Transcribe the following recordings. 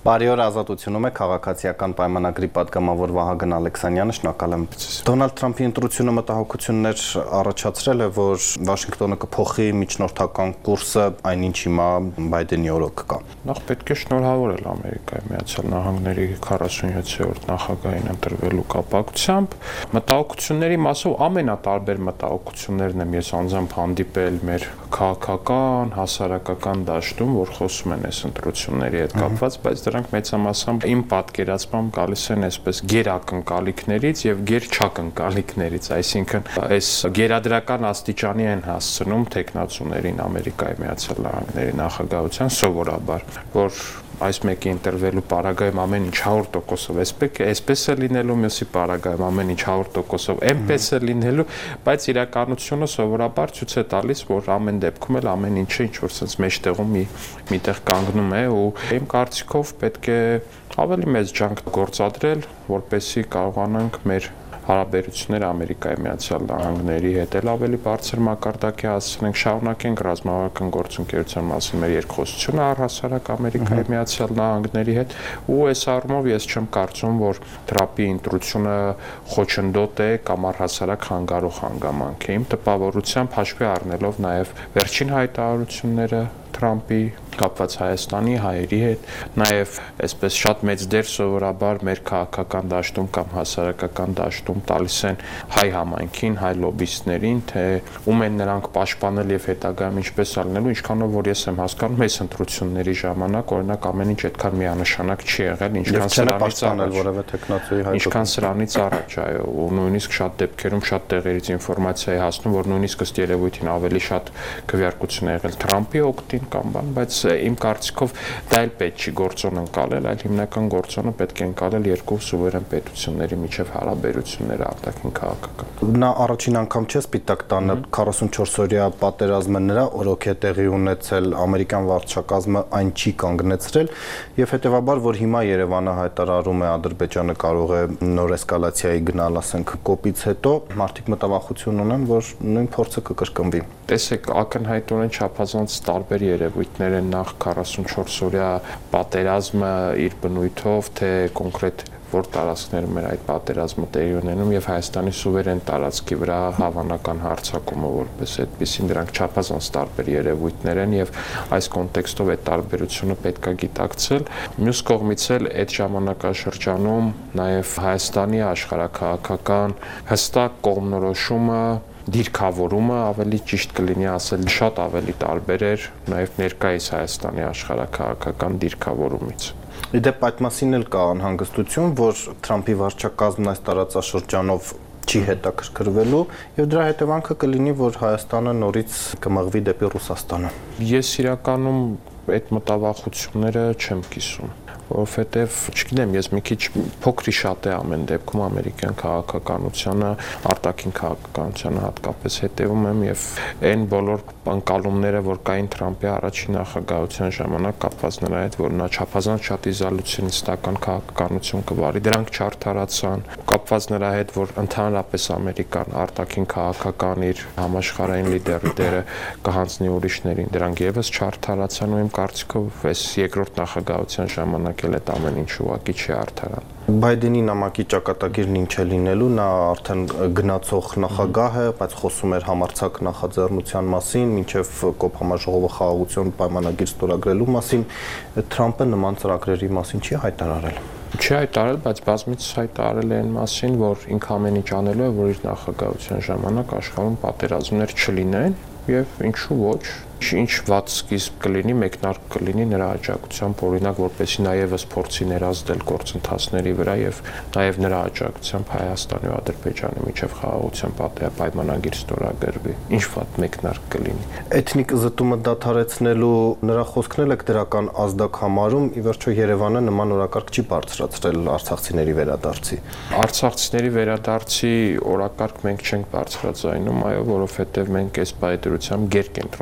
Բարի օր, Ազատությունում է քաղաքացիական պայմանագրի պատգամավոր Վահագն Ալեքսանյանը, շնորհակալ եմ։ Դոնալդ Թրամփի ընտրությունը մտահոգություններ առաջացրել է, որ Վաշինգտոնը կփոխի միջնորդական կուրսը, այնինչ հիմա Բայդենի օրոք կա։ Նախ պետք է շնորհավորել Ամերիկայի Միացյալ Նահանգների 47-րդ նախագահին ընտրվելու կապակցությամբ։ Մտահոգությունների մասով ամենատարբեր մտահոգություններն եմ ես անձամբ հանդիպել մեր քաղաքական, հասարակական դաշտում, որ խոսում են այս ընտրությունների հետ կապված, բայց դրանք մեծամասամբ իմ պատկերացմամբ գալիս են այսպես գերակնկալիքներից եւ գերչակնկալիքներից, այսինքն այս գերադրական աստիճանի են հասցնում տեխնացուներին Ամերիկայի Միացյալ Նահանգների նախագահության սովորաբար, որ այս մեկի ընտրվելու պարագայում ամեն ինչ 100%-ով այսպես է լինելու, մյուսի պարագայում ամեն ինչ 100%-ով այնպես է լինելու, բայց իրականությունը սովորաբար ցույց է տալիս, որ ամեն դեպքում էլ ամեն ինչը ինչ որ sense մեջտեղում միտեղ կանգնում է ու իմ կարծիքով պետք է ավելի մեծ ջանք գործադրել, որպեսզի կարողանանք մեր հարաբերությունները Ամերիկայի Միացյալ Նահանգների հետ ավելի բարձր մակարդակի հասցնենք, շարունակենք ռազմավարական գործընկերության մասին մեր երկխոսությունը առհասարակ Ամերիկայի Միացյալ Նահանգների հետ ու այս առումով ես չեմ կարծում, որ Թրամփի ընտրությունը խոչընդոտ է կամ առհասարակ խանգարող հանգամանք է։ Իմ տպավորությամբ հաշվի առնելով նաև վերջին հայտարարությունները Թրամփի կապված Հայաստանի հայերի հետ, նաև այսպես շատ մեծ դեր սովորաբար մեր քաղաքական դաշտում կամ հասարակական դաշտում տալիս են հայ համայնքին, հայ լոբիստներին, թե ում են նրանք պաշտպանել եւ հետագայում ինչպես ալնելու, ինչքանով որ ես եմ հասկանում, այս ընտրությունների ժամանակ օրինակ ամեն ինչ այդքան միանշանակ չի եղել, ինչքան սրանից առաջ, այո, ու նույնիսկ շատ դեպքերում շատ տեղերից ինֆորմացիա է հասնում, որ նույնիսկ ըստ երևույթին ավելի շատ քվեարկություն է եղել Թրամփի օգտին կամ բան, բայց իմ կարծիքով դա էլ պետք չի գործոն ընկալել, այլ հիմնական գործոնը պետք է ընկալել երկու սուվերեն պետությունների միջև հարաբերությունները արտաքին քաղաքական։ Նա առաջին անգամ չէ սպիտակ տանը 44-օրյա պատերազմը նրա օրոք է տեղի ունեցել, ամերիկյան վարչակազմը այն չի կանգնեցրել եւ հետեւաբար որ հիմա Երևանը հայտարարում է Ադրբեջանը կարող է նոր էսկալացիայի գնալ, ասենք կոպից հետո մարդիկ մտավախություն ունեն, որ նույն փորձը կկրկնվի։ Տեսեք, ակնհայտորեն չափազանց տարբեր երևույթներ են նախ 44-օրյա պատերազմը իր բնույթով, թե կոնկրետ որ տարածքներում էր այդ պատերազմը տեղի ունենում եւ Հայաստանի սուվերեն տարածքի վրա հավանական հարձակումը որպես այդպեսին դրանք չափազանց տարբեր երևույթներ են եւ այս կոնտեքստով այդ տարբերությունը պետք է գիտակցել։ Մյուս կողմից էլ այդ ժամանակաշրջանում նաեւ Հայաստանի աշխարհակաղակական հստակ կողմնորոշումը դիրքավորումը ավելի ճիշտ կլինի ասել շատ ավելի տարբեր էր նաև ներկայիս Հայաստանի աշխարհակաղակական դիրքավորումից։ Իդեպ այդ մասին էլ կա անհանգստություն, որ Թրամփի վարչակազմն այս տարածաշրջանով չի հետաքրքրվելու եւ դրա հետևանքը կլինի, որ Հայաստանը նորից կմղվի դեպի Ռուսաստանը։ Ես իրականում այդ մտավախությունները չեմ կիսում, որովհետև չգիտեմ, ես մի քիչ փոքրի շատ է ամեն դեպքում ամերիկյան քաղաքականությանը, արտաքին քաղաքականությանը հատկապես հետևում եմ եւ այն բոլոր ընկալումները, որ կային Թրամփի առաջին նախագահության ժամանակ կապված նրա հետ, որ նա չափազանց շատ իզոլյուցիոնիստական քաղաքականություն կվարի, դրանք չարդարացան, կապված նրա հետ, որ ընդհանրապես Ամերիկան արտաքին քաղաքական իր համաշխարհային լիդերի դերը կհանձնի ուրիշներին, դրանք եւս չարդարացան ու իմ կարծիքով այս երկրորդ նախագահության ժամանակ էլ այդ ամեն ինչ ուղղակի չի արդարան։ Բայդենի նամակի ճակատագիրն ինչ է լինելու, նա արդեն գնացող նախագահ է, բայց խոսում էր համարձակ նախաձեռնության մասին, մինչև կոպ համաժողովը խաղաղություն պայմանագիր ստորագրելու մասին, Թրամփը նման ծրագրերի մասին չի հայտարարել։ Չի հայտարարել, բայց բազմիցս հայտարարել է այն մասին, որ ինքը ամեն ինչ անելու է, որ իր նախագահության ժամանակ աշխարհում պատերազմներ չլինեն եւ ինչու ոչ, ինչ վատ սկիզբ կլինի, մեկնարկ կլինի նրա աջակցությամբ, օրինակ, որպեսզի նաեւս փորձի ներազդել գործընթացների վրա եւ նաեւ նրա աջակցությամբ Հայաստանի ու Ադրբեջանի միջև խաղաղության պայմանագիր ստորագրվի։ Ինչ վատ մեկնարկ կլինի։ Էթնիկ զտումը դադարեցնելու նրա խոսքն էլ է դրական ազդակ համարում, ի վերջո Երևանը նման օրակարգ չի բարձրացրել արցախցիների վերադարձի։ Արցախցիների վերադարձի օրակարգ մենք չենք բարձրացնում, այո, որովհետեւ մենք այս բայդրությամբ գերկենտրոնացած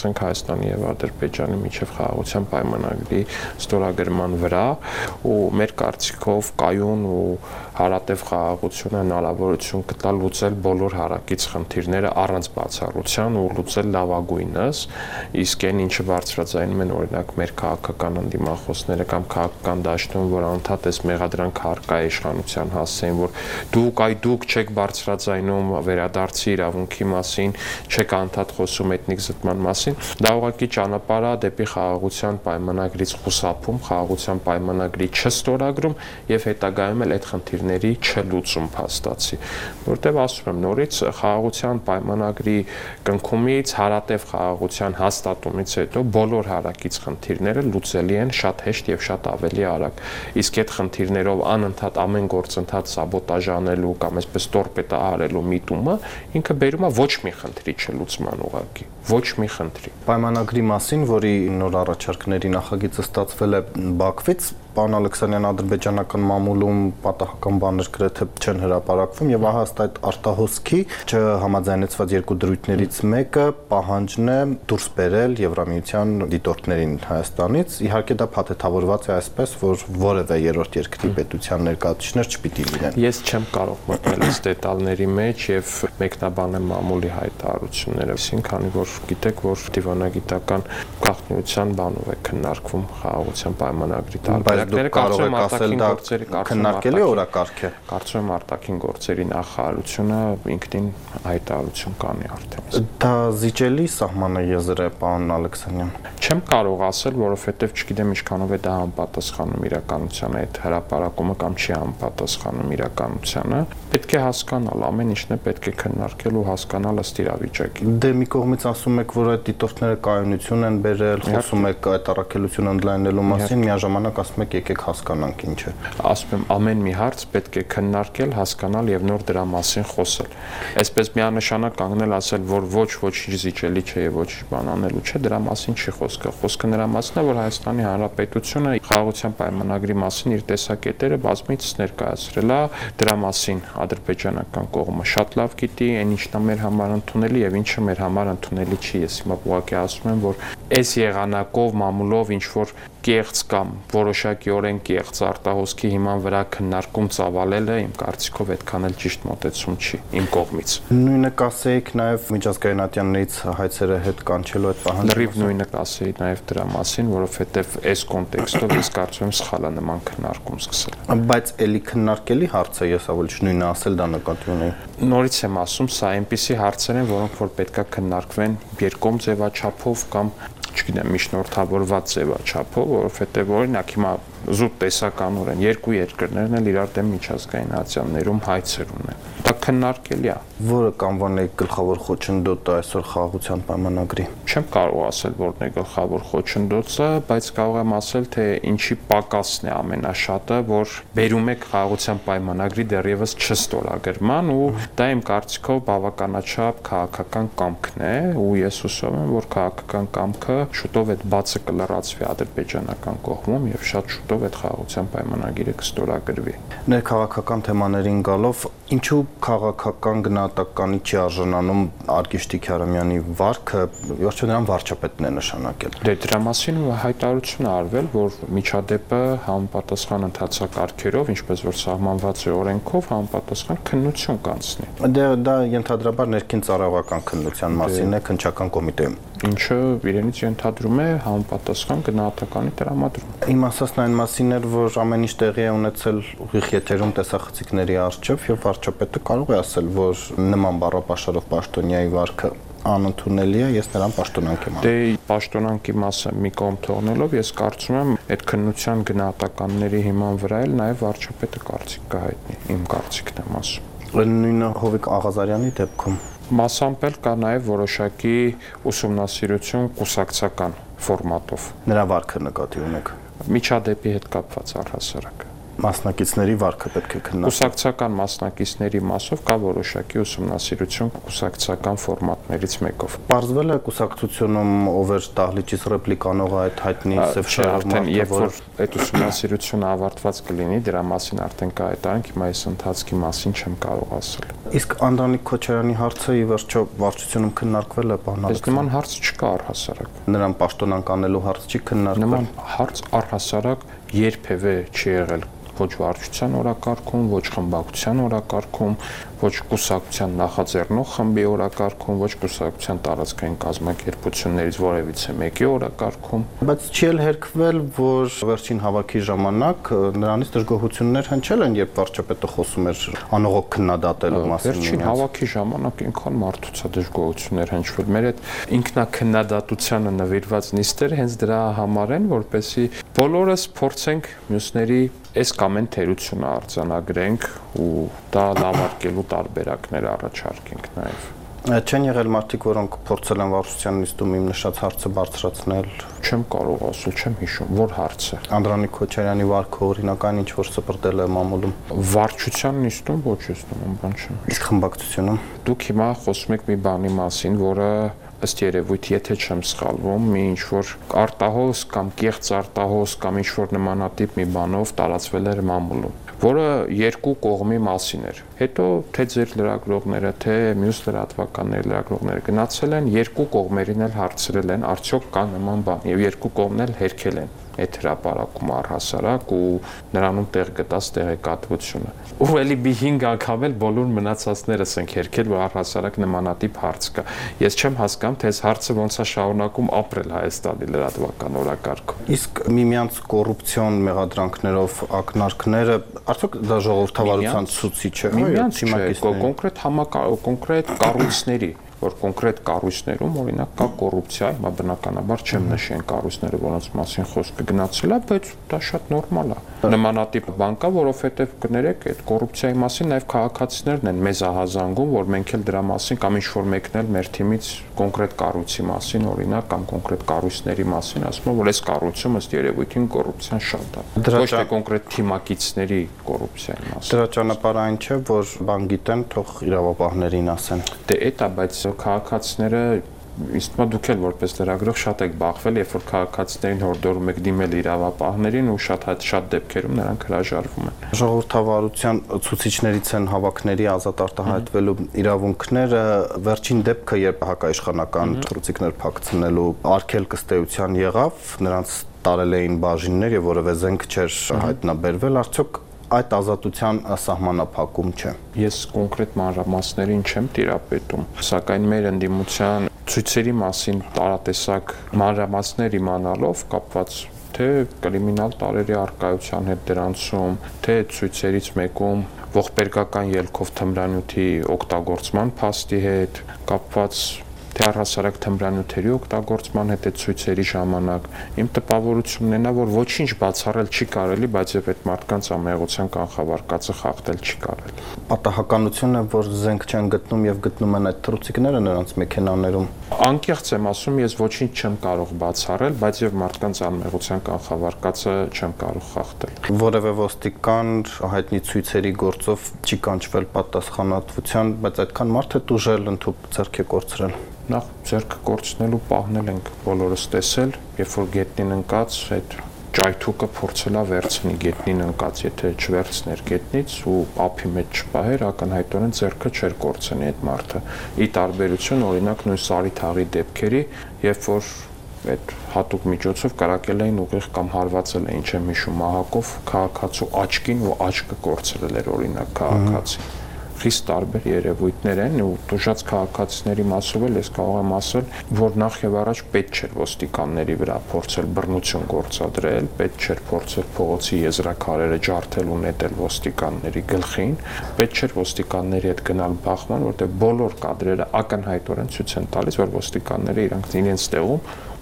կխոսենք Հայաստանի եւ Ադրբեջանի միջև խաղաղության պայմանագրի ստորագրման վրա ու մեր կարծիքով կայուն ու հարատև խաղաղությունը հնարավորություն կտա լուծել բոլոր հարակից խնդիրները առանց բացառության ու լուծել լավագույնս, իսկ այն ինչը բարձրաձայնում են օրինակ մեր քաղաքական ընդդիմախոսները կամ քաղաքական դաշտում, որ անընդհատ էս մեղադրանք հարկա իշխանության հասցեն, որ դուք չեք բարձրաձայնում վերադարձի իրավունքի մասին, չեք անընդհատ խոսում էթնիկ զտման մասին, դա ուղղակի ճանապարհ է դեպի խաղաղության պայմանագրից խուսափում, խաղաղության պայմանագրի չստորագրում եւ հետագայում էլ այդ խնդիրների չլուծում փաստացի, որտեղ ասում եմ նորից խաղաղության պայմանագրի կնքումից, հարատև խաղաղության հաստատումից հետո բոլոր հարակից խնդիրները լուծելի են շատ հեշտ եւ շատ ավելի արագ, իսկ այդ խնդիրներով անընդհատ ամեն գործընթաց սաբոտաժ անելու կամ այսպես տորպեդա արելու միտումը ինքը բերում է ոչ մի խնդրի չլուծման ուղղակի, ոչ մի խնդրի։ Պայմանագրի մասին, որի նոր առաջարկների նախագիծը ստացվել է Բաքվից, պարոն Ալեքսանյան, ադրբեջանական մամուլում պատահական բաներ գրեթե չեն հրապարակվում եւ ահա ըստ այդ արտահոսքի չհամաձայնեցված երկու դրույթներից մեկը պահանջն է դուրս բերել Եվրամիության դիտորդներին Հայաստանից, իհարկե դա փաթեթավորված է այսպես, որ որևէ երրորդ երկրի պետության ներկայացուցիչներ չպիտի լինեն։ Ես չեմ կարող մտնել այս դետալների մեջ եւ մեկնաբանել մամուլի հայտարարությունները, քանի որ գիտեք, որ դիվանագիտական գաղտնիության բանով է քննարկվում խաղաղության պայմանագրի տարբերակները, կարծում եմ արտաքին գործերի քննարկելի օրակարգ է։ Կարծում եմ արտաքին գործերի նախարարությունը ինքնին հայտարարություն կանի արդեն։ Դա զիջելի սահմանը եզր է, պարոն Ալեքսանյան։ Չեմ կարող ասել, որովհետեւ չգիտեմ ինչքանով է դա համապատասխանում իրականությանը, այդ հրապարակումը կամ չի համապատասխանում իրականությանը։ Պետք է հասկանալ, ամեն ինչն է պետք է քննարկել ու հասկանալ ըստ իրավիճակի։ Դե մի կողմից ասում եք, որ այդ դիտորդները կայունություն են բերել, խոսում եք այդ առաքելությունը ընդլայնելու մասին, միաժամանակ ասում եք եկեք հասկանանք ինչ է։ Ասում եմ, ամեն մի հարց պետք է քննարկել, հասկանալ եւ նոր դրա մասին խոսել։ Այսպես միանշանակ կանգնել ասել, որ ոչինչ զիջելի չէ եւ ոչինչ բան անելու չէ, դրա մասին չի խոսքը։ Խոսքը նրա մասն է, որ Հայաստանի Հանրապետությունը խաղաղության պայմանագրի մասին իր տեսակետերը բազմիցս ներկայացրել է, դրա մասին ադրբեջանական կողմը շատ լավ գիտի, այն ինչն է մեր համար ընդունելի եւ ինչը մեր համար ընդունելի չի։ Ես հիմա ուղղակի ասում եմ, որ այս եղանակով մամուլով ինչ որ կեղծ կամ որոշակիորեն կեղծ արտահոսքի հիման վրա քննարկում ծավալելը իմ կարծիքով այդքան էլ ճիշտ մոտեցում չի իմ կողմից։ Նույնը կասեիք նաև միջազգային ատյաններից հայցերը հետ կանչելու այդ պահանջը։ Լրիվ նույնը կասեի նաև դրա մասին, որովհետև այս կոնտեքստով ես կարծում եմ սխալ է նման քննարկում սկսել։ Բայց էլի քննարկելի հարց է, ես ավելի նույնը ասել դա նկատի ունեի։ Նորից եմ ասում, սա այնպիսի հարցեր են, որոնք որ պետքա քննարկվեն երկկողմ ձևաչափով կամ չգիտեմ, միջնորդավորված ձևաչափով, որովհետև օրինակ հիմա զուտ տեսականորեն երկու երկրներն էլ իրար դեմ միջազգային ատյաններում հայցեր ունեն։ Դա քննարկելի է։ Որը կանվան է գլխավոր խոչընդոտը այսօր խաղաղության պայմանագրի։ Չեմ կարող ասել որն է գլխավոր խոչընդոտը, բայց կարող եմ ասել, թե ինչի պակասն է ամենաշատը, որ բերում է խաղաղության պայմանագրի դեռևս չստորագրման ու դա իմ կարծիքով բավականաչափ քաղաքական կամքն է ու ես հուսով եմ, որ քաղաքական կամքը շուտով այդ բացը կլրացվի ադրբեջանական կողմում եւ շատ շուտով այդ խաղաղության պայմանագիրը կստորագրվի։ Ներքաղաքական թեմաներին գալով, ինչու քաղաքական գնահատականի չի արժանանում Արգիշտի Քյարամյանի վարքը, վերջը նրան վարչապետն է նշանակել։ Դե դրա մասին հայտարարություն արվել, որ միջադեպը համապատասխան ընթացակարգերով, ինչպես որ սահմանված է օրենքով, համապատասխան քննություն կանցնի։ Դե դա ենթադրաբար ներքին ծառայողական քննության մասին է քննչական կոմիտեում։ Ինչը իրենից ենթադրում է համապատասխան գնահատականի տրամադրում։ Իմ ասածն այն մասին էր, որ ամեն ինչ տեղի է ունեցել ուղիղ եթերում տեսախցիկների առջև եւ վարչապետը կարող է ասել, որ նման բառապաշարով պաշտոնյայի վարքը անընդունելի է, ես նրան պաշտոնանկ եմ անում։ Դե պաշտոնանկի մասը մի կողմ թողնելով ես կարծում եմ այդ քննության գնահատականների հիման վրա էլ նաև վարչապետը կարծիք կհայտնի, իմ կարծիքն եմ ասում։ Նույնը Հովիկ Աղազարյանի դեպքում Մասամբ էլ կա նաև որոշակի ուսումնասիրություն կուսակցական ֆորմատով։ Նրա վարքը նկատի ունեք։ Միջադեպի հետ կապված առհասարակ։ Մասնակիցների վարկը պետք է քննարկել։ Կուսակցական մասնակիցների մասով կա որոշակի ուսումնասիրություն կուսակցական ֆորմատներից մեկով։ Պարզվել է կուսակցությունում ով էր դահլիճից ռեպլիկ անողը այդ հայտնի սև շարժ մարդը, երբ որ այդ ուսումնասիրությունը ավարտված կլինի, դրա մասին արդեն կհայտարարենք, հիմա այս ընթացքի մասին չեմ կարող ասել։ Իսկ Անդրանիկ Քոչարյանի հարցը ի վերջո վարչությունում քննարկվել է, պարոն Ալեքսանդր։ Նման հարց չկա առհասարակ։ Նրան պաշտոնանկ անելու հարց չի քննարկվել։ Նման հարց առհասարակ երբևէ չի եղել ոչ վարչության օրակարգում, ոչ խմբակցության օրակարգում, ոչ կուսակցության նախաձեռնող խմբի օրակարգում, ոչ կուսակցության տարածքային կազմակերպություններից որևիցե մեկի օրակարգում։ Բայց չի էլ հերքվել, որ վերջին հավաքի ժամանակ նրանից դժգոհություններ հնչել են, երբ վարչապետը խոսում էր անողոք քննադատելու մասին։ Վերջին հավաքի ժամանակ այնքան մարդուց է դժգոհություններ հնչվել։ Մեր այդ ինքնակննադատությանը նվիրված նիստերը հենց դրա համար են, որպեսզի բոլորս փորձենք մյուսների այս կամ այն թերությունը արձանագրենք ու դա լավարկելու տարբերակներ առաջարկենք նաև։ Չեն եղել մարդիկ, որոնք փորձել են վարչության նիստում իմ նշած հարցը բարձրացնել։ Չեմ կարող ասել, չեմ հիշում, որ հարցը։ Անդրանիկ Քոչարյանի վարկը օրինական ինչ որ սպրտել է մամուլում։ Վարչության նիստում ոչ ես նման բան չեմ։ Իսկ խմբակցությունում։ Դուք հիմա խոսում եք մի բանի մասին, որը ըստ երևույթ, եթե չեմ սխալվում, մի ինչ որ արտահոս կամ կեղծ արտահոս կամ ինչ որ նմանատիպ մի բանով տարածվել էր մամուլում, որը երկու կողմի մասին էր։ Հետո թե ձեր լրագրողները, թե մյուս լրատվականների լրագրողները գնացել են, երկու կողմերին էլ հարցրել են, արդյոք կա նման բան, եւ երկու կողմն էլ հերքել են այդ հրապարակում առհասարակ ու նրանում տեղ գտած տեղեկատվությունը։ Ու էլի մի 5 անգամ էլ բոլոր մնացածներս ենք հերքել, որ առհասարակ նմանատիպ հարց կա։ Ես չեմ հասկանում, թե այս հարցը ոնց է շարունակում ապրել Հայաստանի լրատվական օրակարգում։ Իսկ միմյանց կոռուպցիոն մեղադրանքներով ակնարկները արդյոք դա ժողովրդավարության ցուցիչ է, կոնկրետ կառույցների, որ կոնկրետ կառույցներում օրինակ կա կոռուպցիա, հիմա բնականաբար չեմ նշի այն կառույցները, որոնց մասին խոսքը գնացել է, բայց դա շատ նորմալ է։ Նմանատիպ բան կա, որովհետև կներեք, այդ կոռուպցիայի մասին նաև քաղաքացիներն են մեզ ահազանգում, որ մենք էլ դրա մասին կամ ինչ-որ մեկն էլ մեր թիմից կոնկրետ կառույցի մասին, օրինակ, կամ կոնկրետ կառույցների մասին ասում են, որ այս կառույցում ըստ երևույթին կոռուպցիան շատ է։ Ոչ թե կոնկրետ թիմակիցների կոռուպցիայի մասին։ Դրա ճանապարհը այն չէ, որ բան գիտեն, թող իրավապահներին ասեն։ Դե էդ է, բայց քաղաքացիները իսկ դուք էլ որպես լրագրող շատ եք բախվել, երբ որ քաղաքացիներին հորդորում եք դիմել իրավապահներին ու շատ դեպքերում նրանք հրաժարվում են։ Ժողովրդավարության ցուցիչներից են հավաքների ազատ արտահայտվելու իրավունքները, վերջին դեպքը, երբ հակաիշխանական թռուցիկներ փակցնելու արգելք ըստ էության եղավ, նրանց տարել էին բաժիններ եւ որևէ զենք չէր հայտնաբերվել, արդյոք այդ ազատության սահմանափակում չէ։ Ես կոնկրետ մանրամասներին չեմ տիրապետում, սակայն մեր ընդդիմության ցույցերի մասին տարատեսակ մանրամասներ իմանալով կապված թե կրիմինալ տարերի արկայության հետ դրանցում, թե ցույցերից մեկում ողբերգական ելքով թմրանյութի օգտագործման փաստի հետ կապված թե առհասարակ թմրանյութերի օգտագործման հետ այդ ցույցերի ժամանակ իմ տպավորությունն է, որ ոչինչ բացառել չի կարելի, բայց եւ այդ մարդկանց ամեղության կանխավարկածը խախտել չի կարելի։ Պատահականություն է, որ զենք չեն գտնում եւ գտնում են այդ թռուցիկները նրանց մեքենաներում։ Անկեղծ եմ ասում, ես ոչինչ չեմ կարող բացառել, բայց եւ մարդկանց ամեղության կանխավարկածը չեմ կարող խախտել։ Որևէ ոստիկան հայտնի ցույցերի գործով չի կանչվել պատասխանատվության, բայց այդքան մարդ է դուժել, ընդհանուր ձեռք է կորցրել։ Նախ ձեռքը կորցնելու պահն էլ ենք բոլորս տեսել, երբ որ գետնին ընկած այդ ճայթուկը փորձելա վերցնի գետնին ընկած, եթե չվերցներ գետնից ու ափի մեջ չպահեր, ակնհայտորեն ձեռքը չէր կորցնի այդ մարդը։ Ի տարբերություն օրինակ նույն Սարի թաղի դեպքերի, երբ որ այդ հատուկ միջոցով կարակել էին ուղիղ կամ հարվածել էին, չեմ հիշում, մահակով քաղաքացու աչքին ու աչքը կորցրել էր օրինակ քաղաքացին։ Խիստ տարբեր երևույթներ են ու դժուժած քաղաքացիների մասով էլ ես կարող եմ ասել, որ նախ եւ առաջ պետք չէր ոստիկանների վրա փորձել բռնություն գործադրել, պետք չէր փորձել փողոցի եզրաքարերը ջարդել ու նետել ոստիկանների գլխին, պետք չէր ոստիկանների հետ գնալ բախման, որտեղ բոլոր կադրերը ակնհայտորեն ցույց են տալիս, որ ոստիկանները իրենց տեղում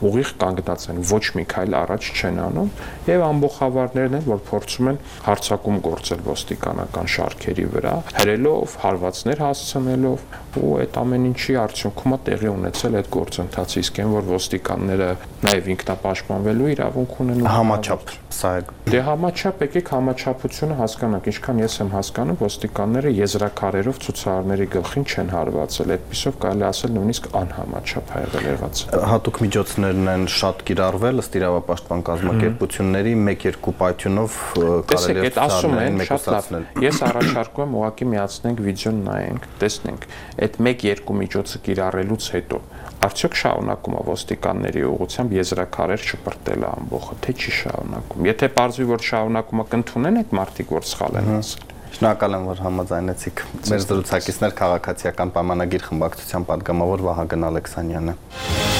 ուղիղ կանգնած են, ոչ մի քայլ առաջ չեն անում, եւ ամբողջավարներն են, որ փորձում են հարձակում գործել ոստիկանական շարքերի վրա, հրելով, հարվածներ հասցնելով, ու այդ ամեն ինչի արդյունքում տեղի ունեցել այդ գործընթացը, իսկ այն որ ոստիկանները նաեւ ինքնապաշտպանվելու իրավունք ունեն համաչափ սա է։ Դե համաչափ, եկեք համաչափությունը հասկանանք, ինչքան ես եմ հասկանում, ոստիկանները եզրակարերով ցուցարարների գլխին չեն հարվածել, այդպիսով կարելի ասել նույնիսկ անհամաչափ ա եղել։ Հատուկ միջոցներն են շատ կիրառվել ըստ իրավապաշտպան կազմակերպությունների 1-2 պայթյունով կարելի է ցուցարարներին մեկուսացնել։ Ես առաջարկում եմ ուղղակի միացնենք վիդեոն նայենք, տեսնենք այդ 1-2 միջոցը կիրառելուց հետո արդյոք շարունակում է ոստիկանների ուղղությամբ եզրակարեր շպրտել ամբողջը, թե չի շարունակում։ Եթե պարզվի, որ շարունակումը կընդունեն այդ մարդիկ, որ սխալ են ասել։ Շնորհակալ եմ, որ համաձայնեցիք։ Մեր զրուցակիցներ քաղաքացիական պայմանագիր խմբակցության պատգամավոր Վահագն Ալեքսանյանը։